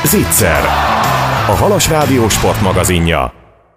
Zicser, a Halas Rádió sportmagazinja.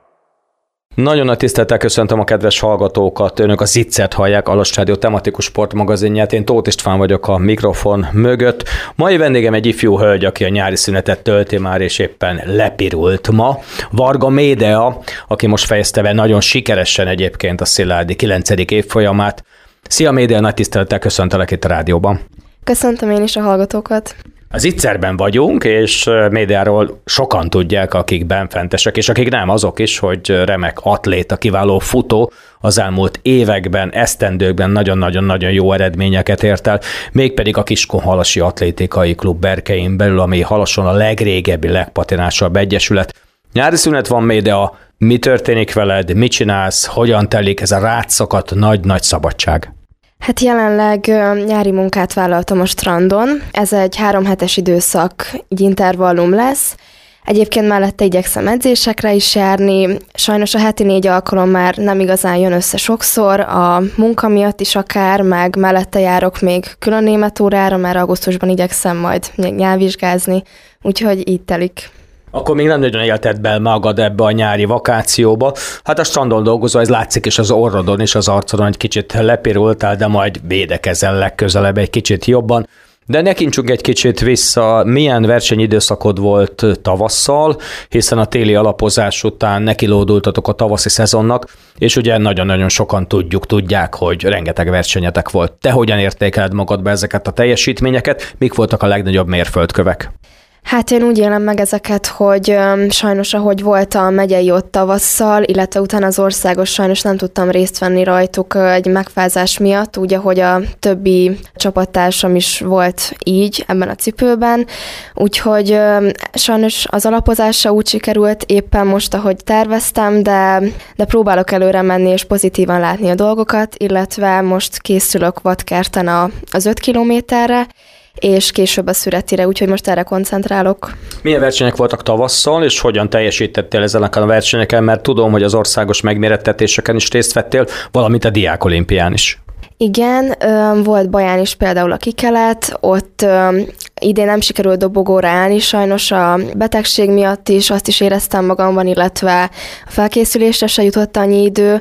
Nagyon nagy tisztelettel köszöntöm a kedves hallgatókat, önök a Zicsert hallják, a Halas Rádió tematikus sportmagazinját. Én Tóth István vagyok a mikrofon mögött. Mai vendégem egy ifjú hölgy, aki a nyári szünetet tölti már, és éppen lepirult ma. Varga Médea, aki most fejezte be nagyon sikeresen egyébként a Szilágyi 9. évfolyamát. Szia Médea, nagy tisztelettel köszöntelek itt a rádióban. Köszöntöm én is a hallgatókat. Az Zicsserben vagyunk, és Médeáról sokan tudják, akik benfentesek, és akik nem, azok is, hogy remek atléta, kiváló futó, az elmúlt években, esztendőkben nagyon-nagyon jó eredményeket ért el, mégpedig a Kiskunhalasi Atlétikai Klub berkein belül, ami Halason a legrégebbi, legpatinásabb egyesület. Nyári szünet van, Médea, mi történik veled, mit csinálsz, hogyan telik ez a rátszakadt nagy-nagy szabadság? Hát jelenleg nyári munkát vállaltam a strandon, ez egy 3 hetes időszak, így intervallum lesz. Egyébként mellette igyekszem edzésekre is járni, sajnos a heti 4 alkalom már nem igazán jön össze sokszor, a munka miatt is akár, meg mellette járok még külön német órára, mert augusztusban igyekszem majd nyelvvizsgázni, úgyhogy így telik. Akkor még nem nagyon élted be magad ebbe a nyári vakációba. Hát a strandon dolgozó, ez látszik is az orrodon és az arcodon, egy kicsit lepirultál, de majd védekezel legközelebb egy kicsit jobban. De nekincsünk egy kicsit vissza, milyen versenyidőszakod volt tavasszal, hiszen a téli alapozás után nekilódultatok a tavaszi szezonnak, és ugye nagyon-nagyon sokan tudják, hogy rengeteg versenyetek volt. Te hogyan értékeled magadba ezeket a teljesítményeket, mik voltak a legnagyobb mérföldkövek? Hát én úgy élem meg ezeket, hogy sajnos ahogy volt a megyei ott tavasszal, illetve utána az országos, sajnos nem tudtam részt venni rajtuk egy megfázás miatt, úgy ahogy a többi csapattársam is volt így ebben a cipőben, úgyhogy sajnos az alapozása úgy sikerült éppen most, ahogy terveztem, de próbálok előre menni és pozitívan látni a dolgokat, illetve most készülök Vadkerten az 5 kilométerre, és később a Szüretire, úgyhogy most erre koncentrálok. Milyen versenyek voltak tavasszal, és hogyan teljesítettél ezeken a versenyeken, mert tudom, hogy az országos megmérettetéseken is részt vettél, valamint a diákolimpián is. Igen, volt baján is például a Kikelet, ott idén nem sikerült dobogóra állni, sajnos a betegség miatt is, azt is éreztem magamban, illetve a felkészülésre se jutott annyi idő.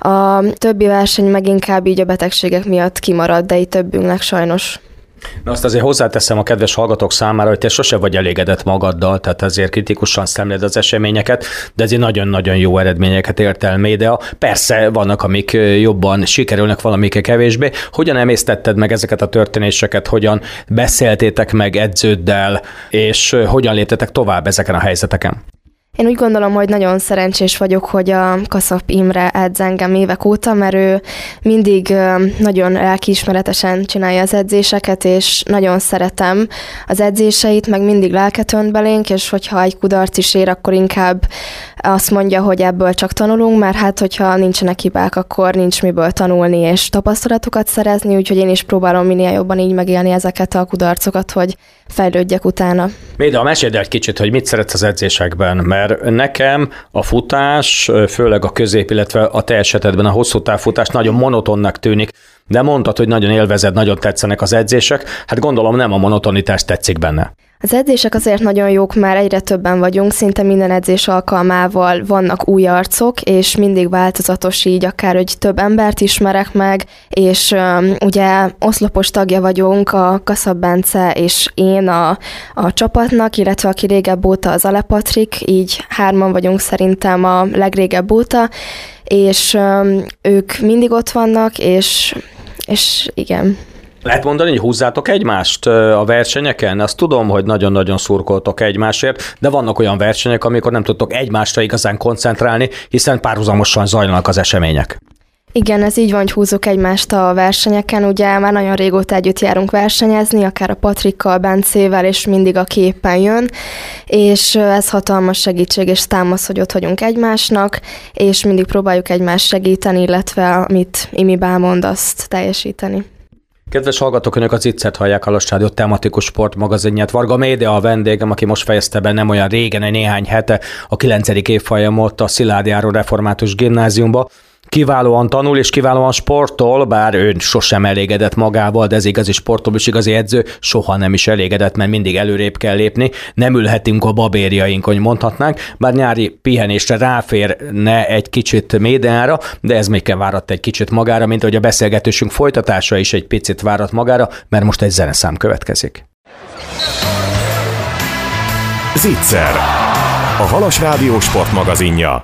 A többi verseny meg inkább így a betegségek miatt kimaradt, de így többünknek sajnos. Na azt azért hozzáteszem a kedves hallgatók számára, hogy te sose vagy elégedett magaddal, tehát ezért kritikusan szemléled az eseményeket, de ezért nagyon-nagyon jó eredményeket ért el Médea. Persze vannak, amik jobban sikerülnek, valamik kevésbé. Hogyan emésztetted meg ezeket a történéseket, hogyan beszéltétek meg edződdel, és hogyan léptetek tovább ezeken a helyzeteken? Én úgy gondolom, hogy nagyon szerencsés vagyok, hogy a Kaszap Imre edz engem évek óta, mert ő mindig nagyon lelkiismeretesen csinálja az edzéseket, és nagyon szeretem az edzéseit, meg mindig lelket önt belénk, és hogyha egy kudarc is ér, akkor inkább azt mondja, hogy ebből csak tanulunk, mert hát hogyha nincsenek hibák, akkor nincs miből tanulni és tapasztalatokat szerezni, úgyhogy én is próbálom minél jobban így megélni ezeket a kudarcokat, hogy fejlődjek utána. Médea, meséld el egy kicsit, hogy mit szeretsz az edzésekben, mert nekem a futás, főleg a közép, illetve a te esetedben a hosszú távfutás nagyon monotonnak tűnik, de mondtad, hogy nagyon élvezed, nagyon tetszenek az edzések, hát gondolom nem a monotonitás tetszik benne. Az edzések azért nagyon jók, mert egyre többen vagyunk, szinte minden edzés alkalmával vannak új arcok, és mindig változatos így, akár hogy több embert ismerek meg, és ugye oszlopos tagja vagyunk, a Kaszap Bence és én a csapatnak, illetve aki régebb óta az Ale Patrik, így 3-an vagyunk szerintem a legrégebb óta, és ők mindig ott vannak, és igen. Lehet mondani, hogy húzzátok egymást a versenyeken? Azt tudom, hogy nagyon-nagyon szurkoltok egymásért, de vannak olyan versenyek, amikor nem tudtok egymásra igazán koncentrálni, hiszen párhuzamosan zajlanak az események. Igen, ez így van, hogy húzzuk egymást a versenyeken, ugye már nagyon régóta együtt járunk versenyezni, akár a Patrikkal, Bencével, és mindig aki éppen jön, és ez hatalmas segítség és támasz, hogy ott vagyunk egymásnak, és mindig próbáljuk egymást segíteni, illetve amit Imi mond, azt teljesíteni. Kedves hallgatók, önök az Zicsert hallják, a Halas Rádió tematikus sportmagazinját. Varga Médea a vendégem, aki most fejezte be nem olyan régen, néhány hete a 9. évfolyamot a Szilágyi Református Gimnáziumba. kiválóan tanul és kiválóan sportol, bár ő sosem elégedett magával, de ez igazi sportoló és igazi edző soha nem is elégedett, mert mindig előrébb kell lépni, nem ülhetünk a babérjainkon, hogy mondhatnánk, bár nyári pihenésre ráférne egy kicsit médiára, de ez még várat egy kicsit magára, mint hogy a beszélgetésünk folytatása is egy picit várat magára, mert most egy zeneszám következik. Zicser, a Halas Rádió sportmagazinja.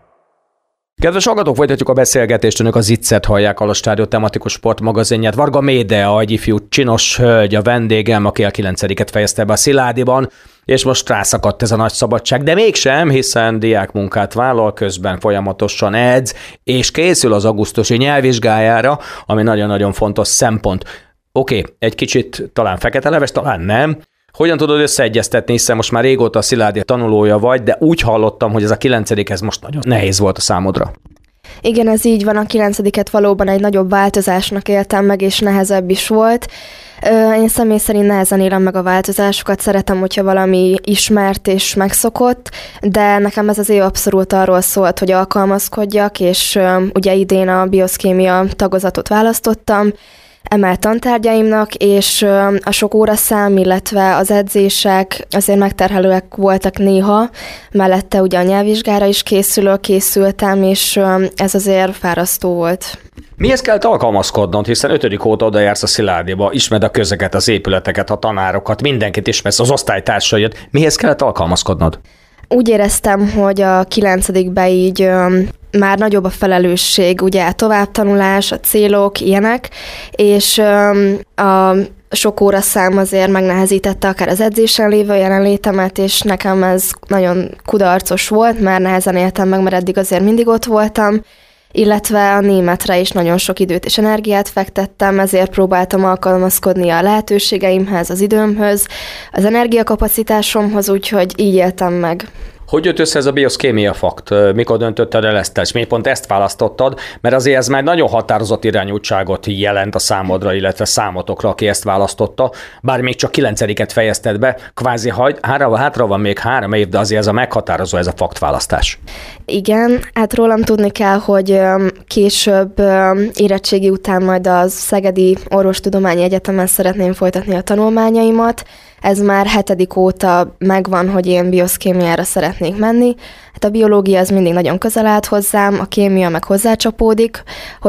Kedves hallgatók, folytatjuk a beszélgetést, önök a Ziccert hallják, a Halas Rádió tematikus sportmagazinját. Varga Médea, egy ifjú csinos hölgy, a vendégem, aki a 9-et fejezte be a Sziládiban, és most rászakadt ez a nagy szabadság, de mégsem, hiszen diákmunkát vállal, közben folyamatosan edz, és készül az augusztusi nyelvvizsgájára, ami nagyon-nagyon fontos szempont. Oké, egy kicsit talán fekete leves, talán nem. Hogyan tudod összeegyeztetni, hiszen most már régóta a Sziládi tanulója vagy, de úgy hallottam, hogy ez a 9. most nagyon nehéz volt a számodra. Igen, ez így van, a 9-et valóban egy nagyobb változásnak éltem meg, és nehezebb is volt. Én személy szerint nehezen élem meg a változásokat, szeretem, hogyha valami ismert és megszokott, de nekem ez az év abszolút arról szólt, hogy alkalmazkodjak, és ugye idén a bioszkémia tagozatot választottam, emelt tantárgyaimnak, és a sok óraszám, illetve az edzések azért megterhelőek voltak néha, mellette ugye a nyelvvizsgára is készültem, és ez azért fárasztó volt. Mihez kellett alkalmazkodnod, hiszen 5. óta oda jársz a Sziládiba, ismered a közeket, az épületeket, a tanárokat, mindenkit ismersz, az osztálytársaidat. Mihez kellett alkalmazkodnod? Úgy éreztem, hogy a 9-be így már nagyobb a felelősség, ugye a továbbtanulás, a célok, ilyenek, és a sok óraszám azért megnehezítette akár az edzésen lévő jelenlétemet, és nekem ez nagyon kudarcos volt, már nehezen éltem meg, mert eddig azért mindig ott voltam, illetve a németre is nagyon sok időt és energiát fektettem, ezért próbáltam alkalmazkodni a lehetőségeimhez, az időmhöz, az energiakapacitásomhoz, úgyhogy így éltem meg. Hogy jött össze ez a bioszkémia fakt? Mikor döntötted el ezt? És miért pont ezt választottad? Mert azért ez már nagyon határozott irányultságot jelent a számodra, illetve számotokra, aki ezt választotta. Bár még csak 9-et fejezted be, kvázi hátra van még 3 év, de azért ez a meghatározó, ez a faktválasztás. Igen, hát rólam tudni kell, hogy később érettségi után majd a Szegedi Orvostudományi Egyetemen szeretném folytatni a tanulmányaimat. Ez már 7. óta megvan, hogy én bioszkémiára szeretnék menni. Hát a biológia az mindig nagyon közel állt hozzám, a kémia meg hozzácsapódik,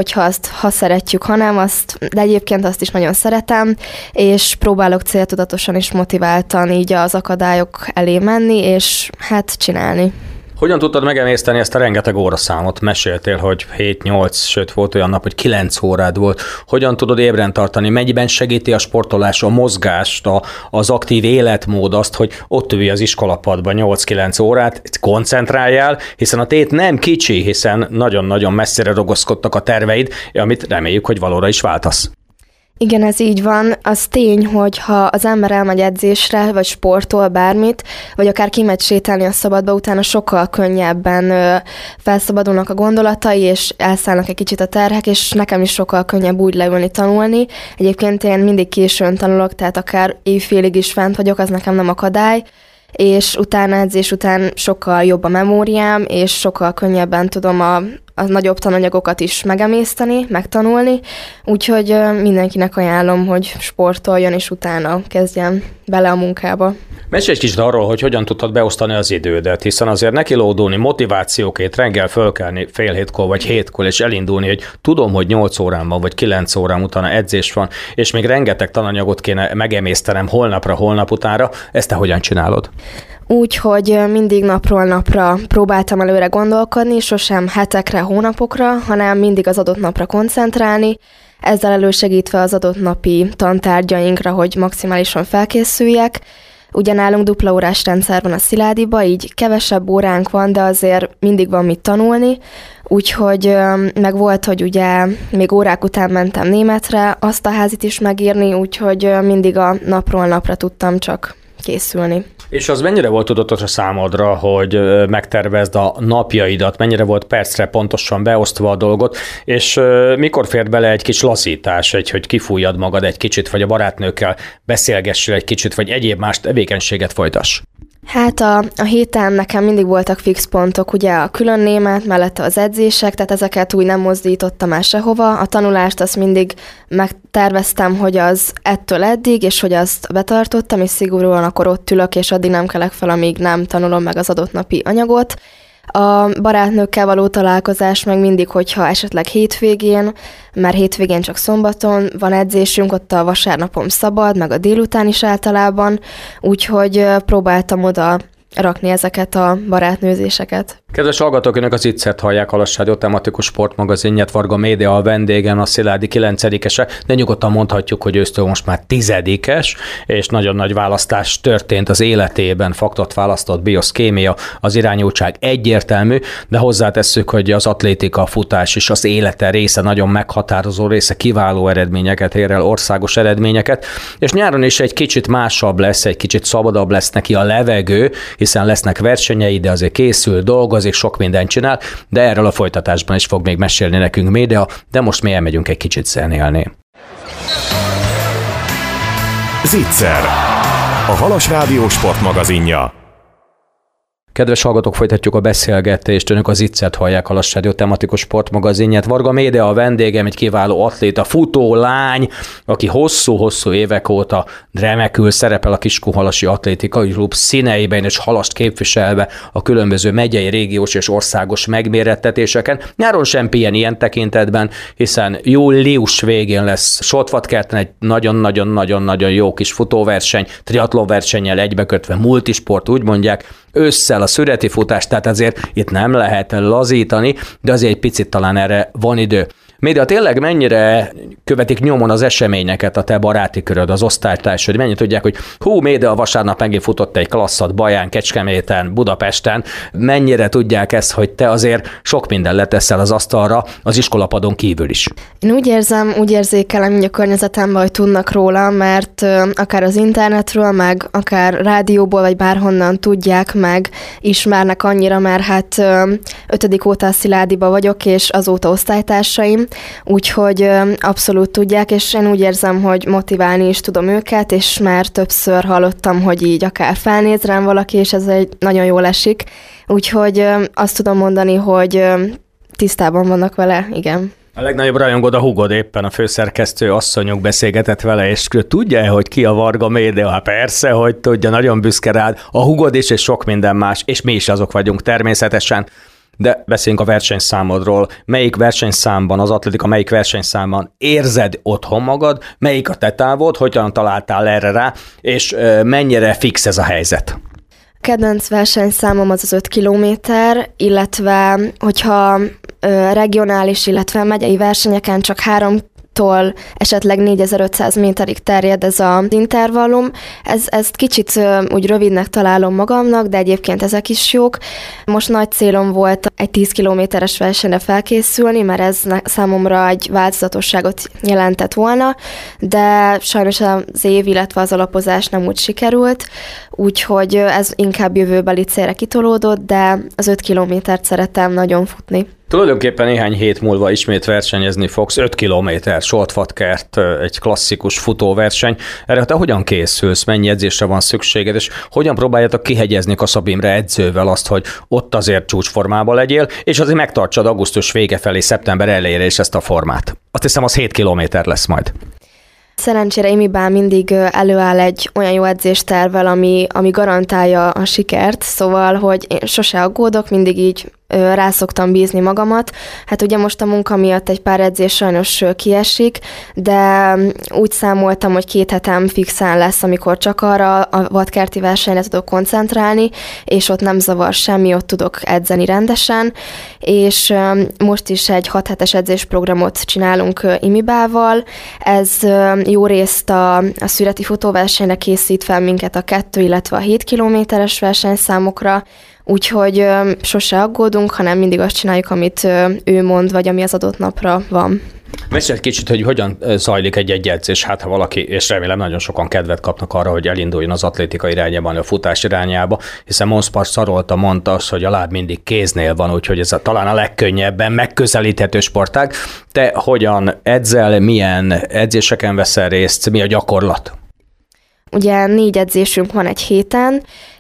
ha szeretjük, ha nem, de egyébként azt is nagyon szeretem, és próbálok céltudatosan és motiváltan így az akadályok elé menni, és hát csinálni. Hogyan tudtad megemészteni ezt a rengeteg óraszámot? Meséltél, hogy 7-8, sőt volt olyan nap, hogy 9 órád volt. Hogyan tudod ébren tartani? Mennyiben segíti a sportolás, a mozgást, az aktív életmód azt, hogy ott ülj az iskolapadban 8-9 órát, koncentráljál, hiszen a tét nem kicsi, hiszen nagyon-nagyon messzire ragaszkodtak a terveid, amit reméljük, hogy valóra is váltasz. Igen, ez így van. Az tény, hogy ha az ember elmegy edzésre, vagy sportol bármit, vagy akár kimegy sétálni a szabadba, utána sokkal könnyebben felszabadulnak a gondolatai, és elszállnak egy kicsit a terhek, és nekem is sokkal könnyebb úgy leülni, tanulni. Egyébként én mindig későn tanulok, tehát akár évfélig is fent vagyok, az nekem nem akadály, és utána edzés után sokkal jobb a memóriám, és sokkal könnyebben tudom a nagyobb tananyagokat is megemészteni, megtanulni, úgyhogy mindenkinek ajánlom, hogy sportoljon, és utána kezdjen bele a munkába. Mesélj egy kicsit arról, hogy hogyan tudtad beosztani az idődet, hiszen azért nekilódulni motivációként reggel fölkelni fél 7-kor vagy 7-kor, és elindulni, hogy tudom, hogy 8 órán van, vagy 9 órán utána edzés van, és még rengeteg tananyagot kéne megemésztenem holnap utánra, ezt te hogyan csinálod? Úgy, hogy mindig napról napra próbáltam előre gondolkodni, sosem hetekre, hónapokra, hanem mindig az adott napra koncentrálni, ezzel elősegítve az adott napi tantárgyainkra, hogy maximálisan felkészüljek. Ugye nálunk dupla órás rendszer van a Sziládiba, így kevesebb óránk van, de azért mindig van mit tanulni, úgyhogy meg volt, hogy ugye még órák után mentem németre, azt a házit is megírni, úgyhogy mindig a napról napra tudtam csak készülni. És az mennyire volt tudatos a számodra, hogy megtervezd a napjaidat, mennyire volt percre pontosan beosztva a dolgot, és mikor fér bele egy kis lazítás, hogy kifújjad magad egy kicsit, vagy a barátnőkkel beszélgessél egy kicsit, vagy egyéb más tevékenységet folytass? Hát a héten nekem mindig voltak fix pontok, ugye a külön német, mellette az edzések, tehát ezeket úgy nem mozdítottam el sehova. A tanulást azt mindig megterveztem, hogy az ettől eddig, és hogy azt betartottam, és szigorúan akkor ott ülök, és addig nem kelek fel, amíg nem tanulom meg az adott napi anyagot. A barátnőkkel való találkozás meg mindig, hogyha esetleg hétvégén, mert hétvégén csak szombaton van edzésünk, ott a vasárnapom szabad, meg a délután is általában, úgyhogy próbáltam oda rakni ezeket a barátnőzéseket. Kedves hallgatók, önök az Ittszert hallják, a Halas Rádió tematikus sportmagazinját, Varga Média a vendégem, a Szilágyi 9-ese, de nyugodtan mondhatjuk, hogy ősztől most már 10-es, és nagyon nagy választás történt az életében, faktort választott, bioszkémia, az irányultság egyértelmű, de hozzátesszük, hogy az atlétika, futás is az élete része, nagyon meghatározó része, kiváló eredményeket ér el, országos eredményeket, és nyáron is egy kicsit másabb lesz, egy kicsit szabadabb lesz neki a levegő, hiszen lesznek versenyei, de azért készül, dolgozik, sok mindent csinál, de erről a folytatásban is fog még mesélni nekünk Média, de most mi elmegyünk egy kicsit zenélni. Zicser, a Halas Rádió sportmagazinja. Kedves hallgatók, folytatjuk a beszélgetést. Önök az Ittszert hallják, a Halas Rádió tematikus sportmagazinját. Varga Média a vendégem, egy kiváló atléta, futó lány, aki hosszú-hosszú évek óta remekül szerepel a Kiskunhalasi Atlétikai Klub színeiben, és Halast képviselve a különböző megyei, régiós és országos megmérettetéseken. Nyáron sem pihen ilyen tekintetben, hiszen július végén lesz Soltvatkerten egy nagyon-nagyon-nagyon jó kis futóverseny, triatlonversennyel egybekötve, multisport, úgy mondják, ősszel a szüreti futás, tehát azért itt nem lehet lazítani, de azért egy picit talán erre van idő. Média, tényleg mennyire követik nyomon az eseményeket a te baráti köröd, az osztálytársad, mennyire tudják, hogy Média vasárnap megint futott egy klasszat Baján, Kecskeméten, Budapesten, mennyire tudják ezt, hogy te azért sok minden leteszel az asztalra az iskolapadon kívül is? Én úgy érzékelem így a környezetemben, hogy tudnak róla, mert akár az internetről, meg akár rádióból, vagy bárhonnan tudják, meg ismernek annyira, mert hát 5. óta a Szilágyiba vagyok, és azóta osztálytársaim, úgyhogy abszolút tudják, és én úgy érzem, hogy motiválni is tudom őket, és már többször hallottam, hogy így akár felnéz rám valaki, és ez egy nagyon jól esik. Úgyhogy azt tudom mondani, hogy tisztában vannak vele, igen. A legnagyobb rajongód a húgod, éppen a főszerkesztő asszonyok beszélgetett vele, és tudja, hogy ki a Varga Média? Hát persze, hogy tudja, nagyon büszke rád. A húgod is, és sok minden más, és mi is azok vagyunk természetesen. De beszéljünk a versenyszámodról. Melyik versenyszámban, az atlétika melyik versenyszámban érzed otthon magad, melyik a te távod, hogyan találtál erre rá, és mennyire fix ez a helyzet? Kedvenc versenyszámom az 5 kilométer, illetve hogyha regionális, illetve megyei versenyeken csak 3-tól esetleg 4500 méterig terjed ez az intervallum. Ezt kicsit úgy rövidnek találom magamnak, de egyébként ezek is jók. Most nagy célom volt egy 10 kilométeres versenyre felkészülni, mert ez számomra egy változatosságot jelentett volna, de sajnos az év, illetve az alapozás nem úgy sikerült, úgyhogy ez inkább jövőbeli célra kitolódott, de az 5 kilométert szeretem nagyon futni. Tulajdonképpen néhány hét múlva ismét versenyezni fogsz, 5 kilométer, Soltvatkert, egy klasszikus futóverseny. Erre te hogyan készülsz, mennyi edzésre van szükséged, és hogyan próbáljátok kihegyezni Kaszab Imre edzővel azt, hogy ott azért csúcsformában legyél, és azért megtartsad augusztus vége felé, szeptember elejére is ezt a formát. Azt hiszem, az 7 kilométer lesz majd. Szerencsére Imibán mindig előáll egy olyan jó edzéstervvel, ami garantálja a sikert, szóval, hogy én sose aggódok, mindig így rá szoktam bízni magamat. Hát ugye most a munka miatt egy pár edzés sajnos kiesik, de úgy számoltam, hogy 2 hetem fixen lesz, amikor csak arra a vadkerti versenyre tudok koncentrálni, és ott nem zavar semmi, ott tudok edzeni rendesen, és most is egy 6 hetes edzésprogramot csinálunk Imibával. Ez jó részt a szüreti futóversenyre készít fel minket a 2, illetve a 7 kilométeres versenyszámokra, úgyhogy sose aggódunk, hanem mindig azt csináljuk, amit ő mond, vagy ami az adott napra van. Mesélj egy kicsit, hogy hogyan zajlik egy edzés, hát ha valaki, és remélem nagyon sokan kedvet kapnak arra, hogy elinduljon az atlétika irányában, a futás irányába, hiszen Monspart Szarolta mondta azt, hogy a láb mindig kéznél van, úgyhogy ez talán a legkönnyebben megközelíthető sportág. Te hogyan edzel, milyen edzéseken veszel részt, mi a gyakorlat? Ugye 4 edzésünk van egy héten,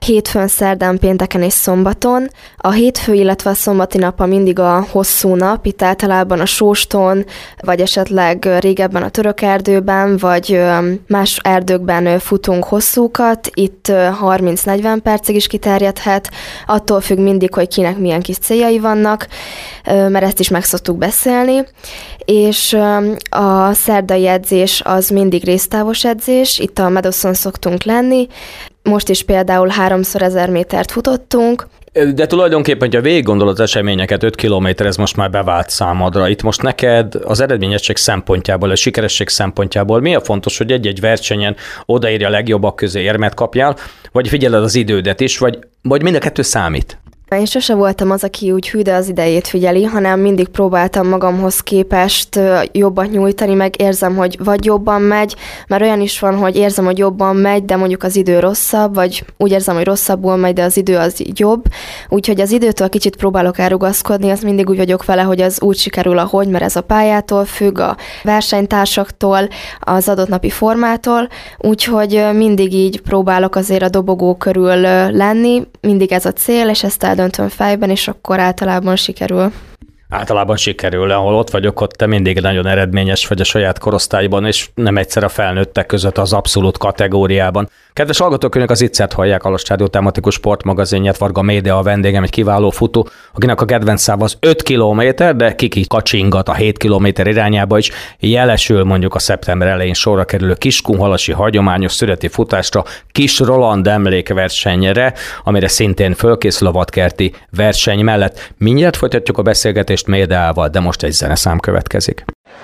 hétfőn, szerdán, pénteken és szombaton. A hétfő, illetve a szombati nap mindig a hosszú nap, itt általában a Sóston, vagy esetleg régebben a Török erdőben, vagy más erdőkben futunk hosszúkat, itt 30-40 percig is kiterjedhet, attól függ mindig, hogy kinek milyen kis céljai vannak, mert ezt is meg szoktuk beszélni, és a szerdai edzés az mindig résztávos edzés, itt a Medoszon szoktunk lenni, most is például 3x1000 métert futottunk. De tulajdonképpen, ha végig gondolod az eseményeket, 5 kilométer, ez most már bevált számodra. Itt most neked az eredményesség szempontjából, a sikeresség szempontjából mi a fontos, hogy egy-egy versenyen odaírja a legjobbak közé érmet kapjál, vagy figyeled az idődet is, vagy mind a kettő számít? Én sose voltam az, aki úgy hű, de az idejét figyeli, hanem mindig próbáltam magamhoz képest jobbat nyújtani, meg érzem, hogy vagy jobban megy, mert olyan is van, hogy érzem, hogy jobban megy, de mondjuk az idő rosszabb, vagy úgy érzem, hogy rosszabbul megy, de az idő az jobb. Úgyhogy az időtől kicsit próbálok elrugaszkodni, az mindig úgy vagyok vele, hogy az úgy sikerül, ahogy, mert ez a pályától függ, a versenytársaktól, az adott napi formától, úgyhogy mindig így próbálok azért a dobogó körül lenni, mindig ez a cél, és ezt eldöntöm fejben, és akkor általában sikerül. Általában sikerül, ahol ott vagyok, ott te mindig nagyon eredményes vagy a saját korosztályban, és nem egyszer a felnőttek között az abszolút kategóriában. Kedves hallgatók, önök az Ittszert hallják, a Halas Rádió tematikus sportmagazinját, Varga Médea a vendégem, egy kiváló futó, akinek a kedvenc száva az 5 kilométer, de kiki kacsingat a 7 kilométer irányába is, jelesül mondjuk a szeptember elején sorra kerülő kiskunhalasi hagyományos szüreti futásra, Kis Roland emlékversenyre, amire szintén fölkészül a vadkerti verseny mellett. Mindjárt folytatjuk a beszélgetést Médeával, de most egy zeneszám következik.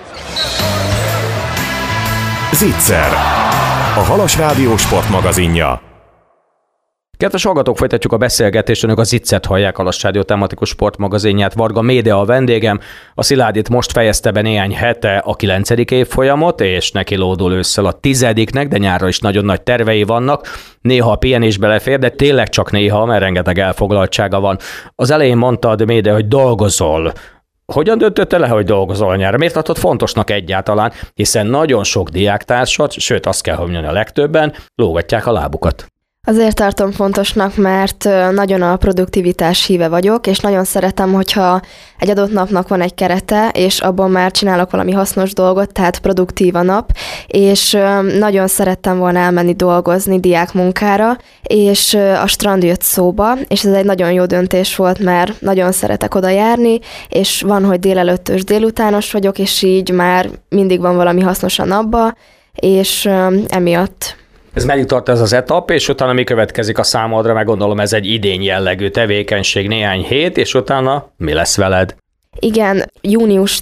Zicser, a Halas Rádió sportmagazinja. Kedves hallgatók, folytatjuk a beszélgetést, önök az Zicsert hallják, a Halas Rádió tematikus sportmagazinját, Varga Médea a vendégem. A Szilárdit most fejezte be néhány hete a 9. évfolyamot, és neki lódul ősszel a 10-nek, de nyárra is nagyon nagy tervei vannak. Néha a pihenés belefér, de tényleg csak néha, mert rengeteg elfoglaltsága van. Az elején mondtad, Médea, hogy dolgozol. Hogyan döntöttél le, hogy dolgozol nyára? Miért tartod fontosnak egyáltalán? Hiszen nagyon sok diáktársat, sőt azt kell, hogy mondani, a legtöbben lógatják a lábukat. Azért tartom fontosnak, mert nagyon a produktivitás híve vagyok, és nagyon szeretem, hogyha egy adott napnak van egy kerete, és abban már csinálok valami hasznos dolgot, tehát produktív a nap, és nagyon szerettem volna elmenni dolgozni diákmunkára, és a strand jött szóba, és ez egy nagyon jó döntés volt, mert nagyon szeretek oda járni, és van, hogy délelőttös délutános vagyok, és így már mindig van valami hasznos a napba, és emiatt. Ez meddig tart ez az etap, és utána mi következik a számodra, meg gondolom ez egy idény jellegű tevékenység, néhány hét, és utána mi lesz veled? Igen, június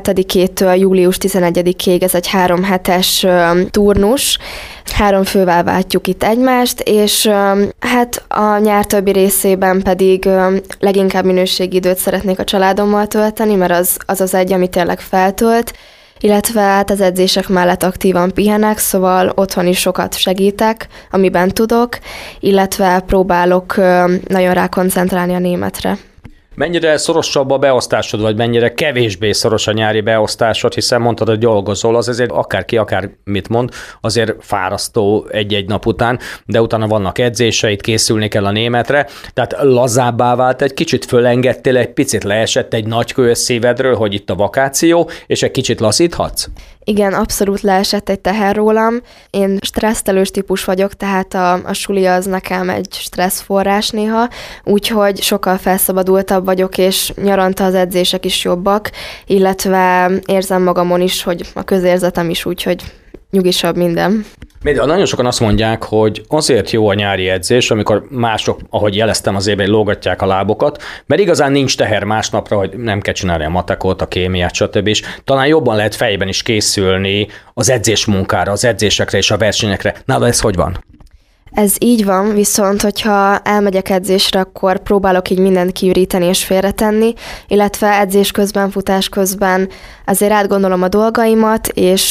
17-től július 11-ig ez egy 3 hetes turnus, 3 fővel váltjuk itt egymást, és hát a nyár többi részében pedig leginkább minőségi időt szeretnék a családommal tölteni, mert az egy, ami tényleg feltölt, illetve hát az edzések mellett aktívan pihenek, szóval otthon is sokat segítek, amiben tudok, illetve próbálok nagyon rákoncentrálni a németre. Mennyire szorosabb a beosztásod, vagy mennyire kevésbé szoros a nyári beosztásod, hiszen mondtad, hogy dolgozol, az azért akárki, akár mit mond, azért fárasztó egy-egy nap után, de utána vannak edzéseid, készülni kell a németre, tehát lazábbá vált egy kicsit, fölengedtél egy picit, leesett egy nagy kő szívedről, hogy itt a vakáció, és egy kicsit lazíthatsz? Igen, abszolút leesett egy teher rólam. Én stressztelős típus vagyok, tehát a suli az nekem egy stresszforrás néha, úgyhogy sokkal felszabadultabb vagyok, és nyaranta az edzések is jobbak, illetve érzem magamon is, hogy a közérzetem is úgy, hogy nyugisabb minden. Nagyon sokan azt mondják, hogy azért jó a nyári edzés, amikor mások, ahogy jeleztem, az évben lógatják a lábokat, mert igazán nincs teher másnapra, hogy nem kell csinálni a matekot, a kémiát, stb. És talán jobban lehet fejben is készülni az edzésmunkára, az edzésekre és a versenyekre. Nála ez hogy van? Ez így van, viszont hogyha elmegyek edzésre, akkor próbálok így mindent kiüríteni és félretenni, illetve edzés közben, futás közben azért átgondolom a dolgaimat,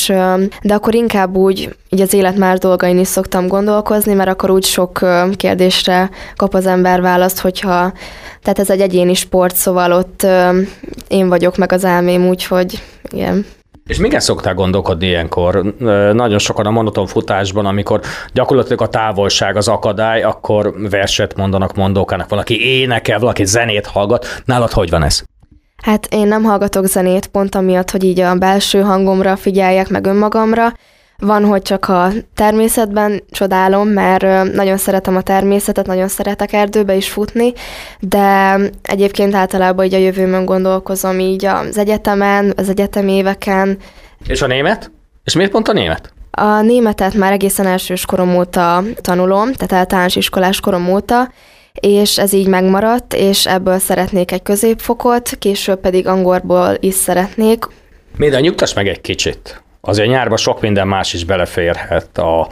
de akkor inkább úgy így az élet más dolgain is szoktam gondolkozni, mert akkor úgy sok kérdésre kap az ember választ, tehát ez egy egyéni sport, szóval ott én vagyok meg az elmém, úgyhogy igen. És miken szoktál gondolkodni ilyenkor? Nagyon sokan a monoton futásban, amikor gyakorlatilag a távolság az akadály, akkor verset mondanak mondókának, valaki énekel, valaki zenét hallgat. Nálad hogy van ez? Hát én nem hallgatok zenét, pont amiatt, hogy így a belső hangomra figyeljek, meg önmagamra. Van, hogy csak a természetben csodálom, mert nagyon szeretem a természetet, nagyon szeretek erdőbe is futni, de egyébként általában így a jövőmön gondolkozom így az egyetemen, az egyetemi éveken. És a német? És miért pont a német? A németet már egészen elsős korom óta tanulom, tehát általános iskolás korom óta, és ez így megmaradt, és ebből szeretnék egy középfokot, később pedig angolból is szeretnék. Minden nyugtass meg egy kicsit. Azért nyárban sok minden más is beleférhet, a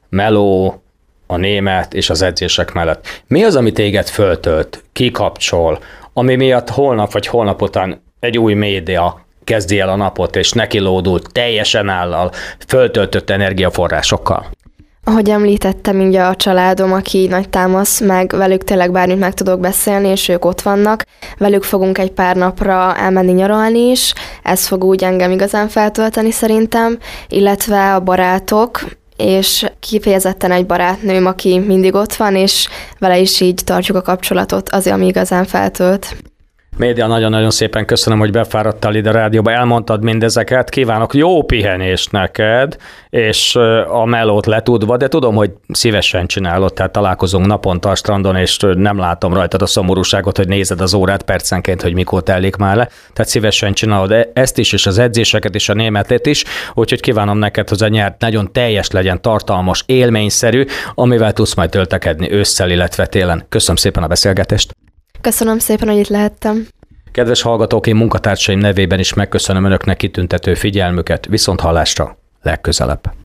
meló, a német és az edzések mellett. Mi az, ami téged föltölt, kikapcsol, ami miatt holnap vagy holnap után egy új média kezdi el a napot, és neki lódult teljesen állal, föltöltött energiaforrásokkal? Ahogy említettem, így a családom, aki nagy támasz, meg velük tényleg bármit meg tudok beszélni, és ők ott vannak. Velük fogunk egy pár napra elmenni nyaralni is, ez fog úgy engem igazán feltölteni szerintem, illetve a barátok, és kifejezetten egy barátnőm, aki mindig ott van, és vele is így tartjuk a kapcsolatot, az, ami igazán feltölt. Média, nagyon-nagyon szépen köszönöm, hogy befáradtál ide a rádióba, elmondtad mindezeket, kívánok jó pihenést neked, és a melót letudva, de tudom, hogy szívesen csinálod, tehát találkozunk naponta a strandon, és nem látom rajtad a szomorúságot, hogy nézed az órát percenként, hogy mikor telik már le, tehát szívesen csinálod ezt is, és az edzéseket, és a németet is, úgyhogy kívánom neked, hogy a nyár nagyon teljes legyen, tartalmas, élményszerű, amivel tudsz majd töltekedni ősszel, illetve télen. Köszönöm szépen a beszélgetést! Köszönöm szépen, hogy itt lehettem. Kedves hallgatók, én munkatársaim nevében is megköszönöm önöknek kitüntető figyelmüket, viszont hallásra legközelebb.